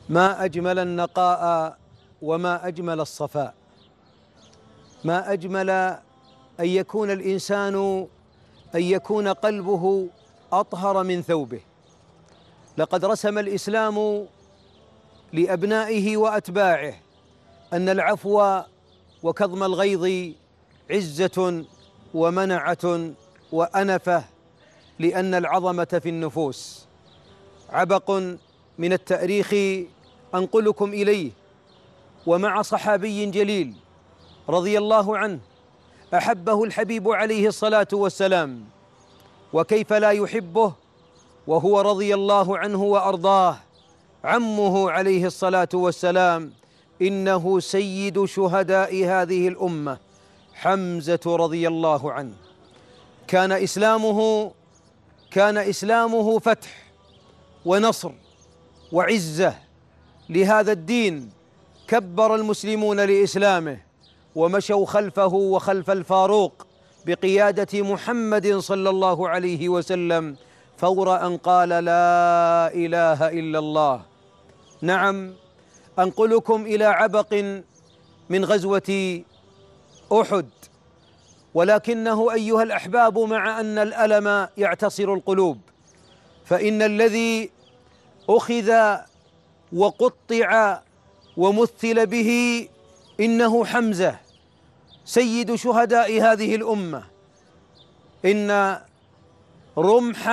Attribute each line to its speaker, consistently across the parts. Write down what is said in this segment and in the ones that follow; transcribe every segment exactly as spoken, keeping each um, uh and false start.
Speaker 1: ما أجمل النقاء وما أجمل الصفاء، ما أجمل أن يكون الإنسان أن يكون قلبه أطهر من ثوبه. لقد رسم الإسلام لأبنائه وأتباعه أن العفو وكظم الغيظ عزة ومنعة وأنفة، لأن العظمة في النفوس. عبق من التاريخ أنقلكم إليه، ومع صحابي جليل رضي الله عنه أحبه الحبيب عليه الصلاة والسلام، وكيف لا يحبه وهو رضي الله عنه وأرضاه عمه عليه الصلاة والسلام، إنه سيد شهداء هذه الأمة حمزة رضي الله عنه. كان إسلامه كان إسلامه فتح ونصر وعزة لهذا الدين. كبر المسلمون لإسلامه ومشوا خلفه وخلف الفاروق بقيادة محمد صلى الله عليه وسلم فور أن قال لا إله إلا الله. نعم، أنقلكم إلى عبق من غزوة أحد، ولكنه أيها الأحباب مع أن الألم يعتصر القلوب، فإن الذي أخذ وقطع ومثل به إنه حمزة سيد شهداء هذه الأمة. إن رمح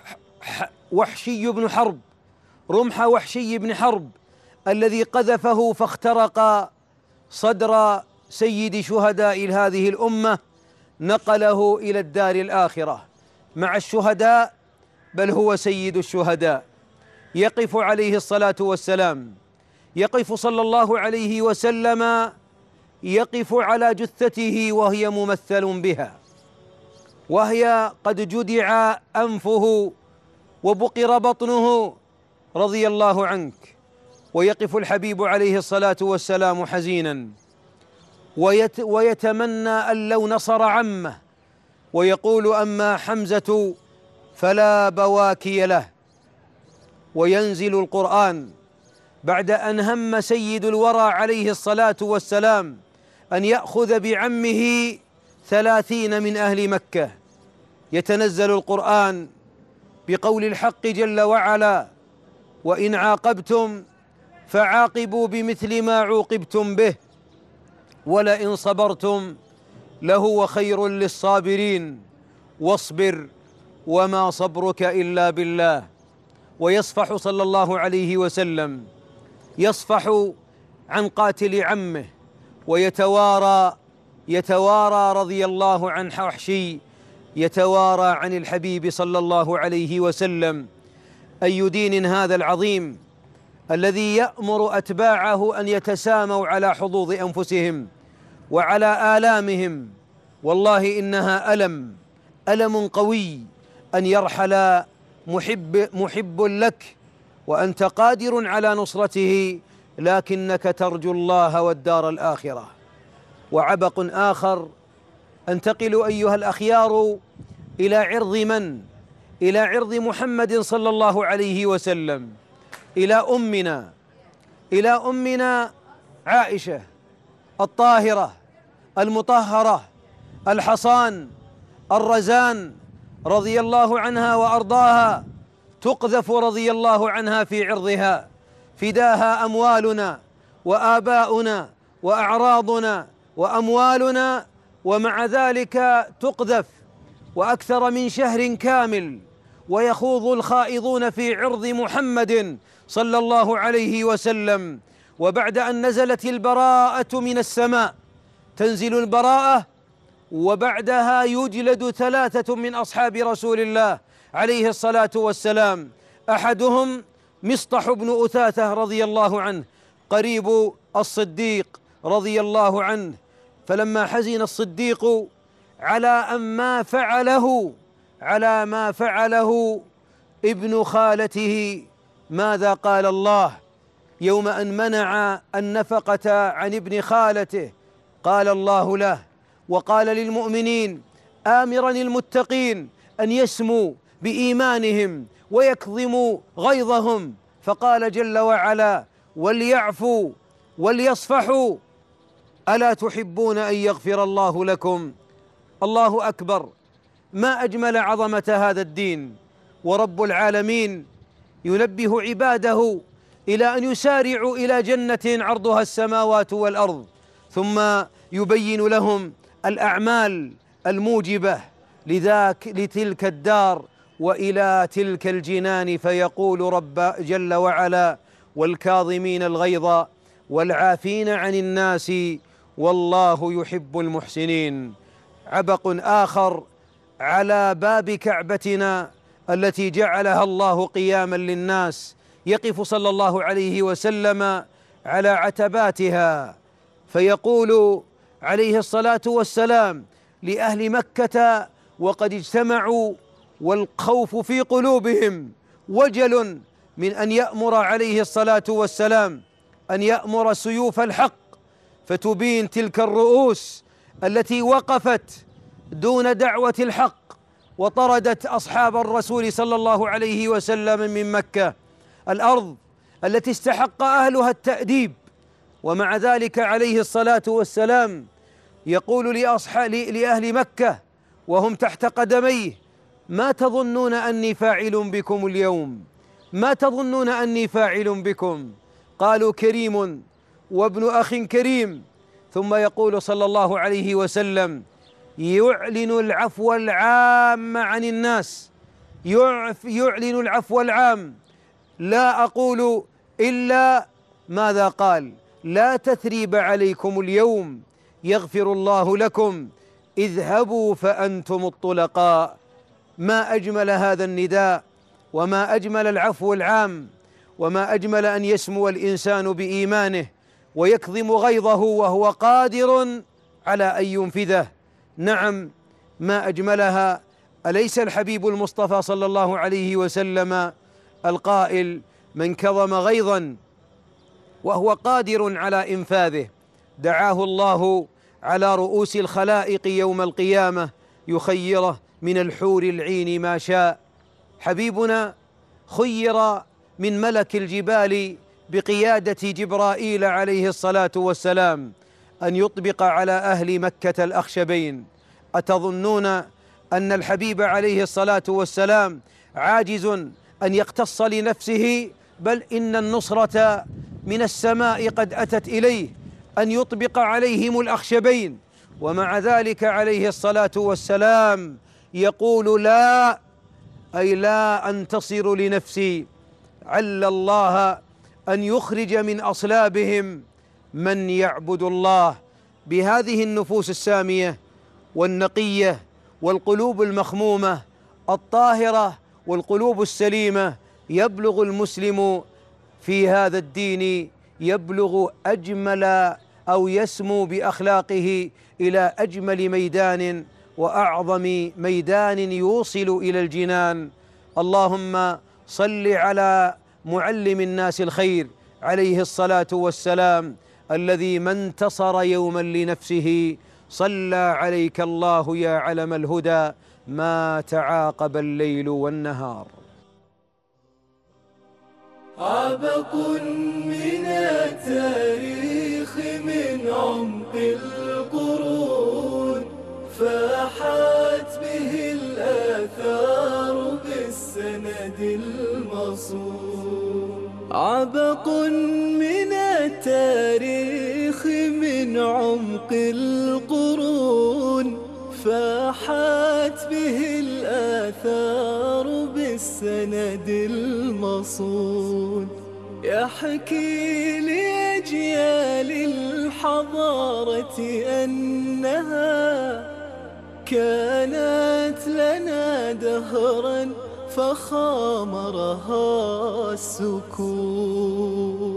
Speaker 1: وحشي بن حرب رمح وحشي بن حرب الذي قذفه فاخترق صدر سيد شهداء هذه الأمة نقله إلى الدار الآخرة مع الشهداء، بل هو سيد الشهداء. يقف عليه الصلاة والسلام يقف صلى الله عليه وسلم يقف على جثته وهي ممثل بها، وهي قد جدع أنفه وبقر بطنه رضي الله عنك، ويقف الحبيب عليه الصلاة والسلام حزينا ويت ويتمنى أن لو نصر عمه، ويقول أما حمزة فلا بواكي له. وينزل القرآن بعد أن هم سيد الورى عليه الصلاة والسلام أن يأخذ بعمه ثلاثين من أهل مكة. يتنزل القرآن بقول الحق جل وعلا: وإن عاقبتم فعاقبوا بمثل ما عوقبتم به ولئن صبرتم لهو خير للصابرين واصبر وما صبرك إلا بالله. ويصفح صلى الله عليه وسلم يصفح عن قاتل عمه، ويتوارى يتوارى رضي الله عن وحشي يتوارى عن الحبيب صلى الله عليه وسلم. أي دين هذا العظيم الذي يأمر أتباعه أن يتساموا على حظوظ أنفسهم وعلى آلامهم. والله إنها ألم ألم قوي أن يرحل محب محب لك وأنت قادر على نصرته، لكنك ترجو الله والدار الآخرة. وعبق آخر أنتقل أيها الأخيار إلى عرض من؟ إلى عرض محمد صلى الله عليه وسلم، إلى أمنا إلى أمنا عائشة الطاهرة المطهرة الحصان الرزان رضي الله عنها وأرضاها، تقذف رضي الله عنها في عرضها، فداها أموالنا وآباؤنا وأعراضنا وأموالنا، ومع ذلك تقذف وأكثر من شهر كامل، ويخوض الخائضون في عرض محمد صلى الله عليه وسلم. وبعد أن نزلت البراءة من السماء تنزل البراءة، وبعدها يجلد ثلاثة من أصحاب رسول الله عليه الصلاة والسلام. أحدهم مصطح بن أثاثة رضي الله عنه قريب الصديق رضي الله عنه، فلما حزن الصديق على أن ما فعله على ما فعله ابن خالته، ماذا قال الله يوم أن منع النفقة عن ابن خالته؟ قال الله له وقال للمؤمنين آمرا المتقين أن يسموا بإيمانهم ويكظموا غيظهم، فقال جل وعلا: وليعفوا وليصفحوا. ألا تحبون أن يغفر الله لكم؟ الله أكبر. ما أجمل عظمة هذا الدين. ورب العالمين ينبه عباده إلى أن يسارعوا إلى جنة عرضها السماوات والأرض، ثم يبين لهم الأعمال الموجبة لذاك لتلك الدار وإلى تلك الجنان، فيقول رب جل وعلا: والكاظمين الغيظ والعافين عن الناس والله يحب المحسنين. عبق آخر على باب كعبتنا التي جعلها الله قياما للناس، يقف صلى الله عليه وسلم على عتباتها فيقول عليه الصلاة والسلام لأهل مكة وقد اجتمعوا والخوف في قلوبهم، وجل من أن يأمر عليه الصلاة والسلام أن يأمر سيوف الحق فتبين تلك الرؤوس التي وقفت دون دعوة الحق وطردت أصحاب الرسول صلى الله عليه وسلم من مكة، الأرض التي استحق أهلها التأديب. ومع ذلك عليه الصلاة والسلام يقول لأصحاب لأهل مكة وهم تحت قدميه: ما تظنون أني فاعل بكم اليوم؟ ما تظنون أني فاعل بكم؟ قالوا: كريم وابن أخ كريم. ثم يقول صلى الله عليه وسلم: يعلن العفو العام عن الناس، يعلن العفو العام. لا أقول إلا ماذا قال: لا تثريب عليكم اليوم يغفر الله لكم اذهبوا فأنتم الطلقاء. ما أجمل هذا النداء، وما أجمل العفو العام، وما أجمل أن يسمو الإنسان بإيمانه ويكظم غيظه وهو قادر على أن ينفذه. نعم، ما أجملها. أليس الحبيب المصطفى صلى الله عليه وسلم القائل: من كظم غيظا وهو قادر على إنفاذه دعاه الله على رؤوس الخلائق يوم القيامة يخيره من الحور العين ما شاء. حبيبنا خير من ملك الجبال بقيادة جبرائيل عليه الصلاة والسلام أن يطبق على أهل مكة الأخشبين. أتظنون أن الحبيب عليه الصلاة والسلام عاجز أن يقتص لنفسه؟ بل إن النصرة من السماء قد أتت إليه أن يطبق عليهم الأخشبين، ومع ذلك عليه الصلاة والسلام يقول: لا، أي لا أنتصر لنفسي، عل الله أن يخرج من أصلابهم من يعبد الله. بهذه النفوس السامية والنقية والقلوب المخمومة الطاهرة والقلوب السليمة يبلغ المسلم في هذا الدين، يبلغ أجمل أو يسمو بأخلاقه إلى أجمل ميدان وأعظم ميدان يوصل إلى الجنان. اللهم صل على معلم الناس الخير عليه الصلاة والسلام الذي ما انتصر يوما لنفسه صلى عليك الله يا علم الهدى ما تعاقب الليل والنهار.
Speaker 2: عبق من التاريخ من عمق القرون فاحت به الآثار بالسند المصون. عبق من التاريخ من عمق القرون فاحت به الآثار بالسند المصون. يحكي لأجيال الحضارة أنها كانت لنا دهرا فخامرها السكون.